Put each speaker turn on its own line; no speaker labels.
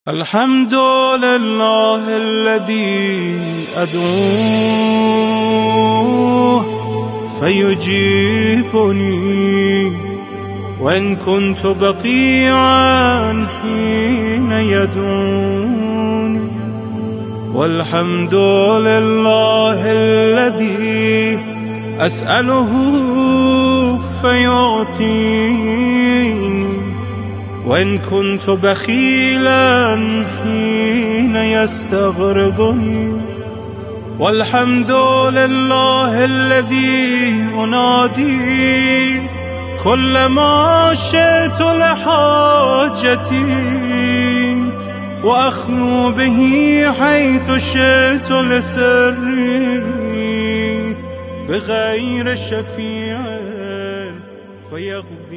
الحمد لله الذي أدعوه فيجيبني وإن كنت بطيعا حين يدعوني. والحمد لله الذي أسأله فيعطيني وإن كنت بخيلا حين يستغرضني. والحمد لله الذي أنادي كلما شئت لحاجتي وأخلو به حيث شئت لسري بغير شفيع فيغفر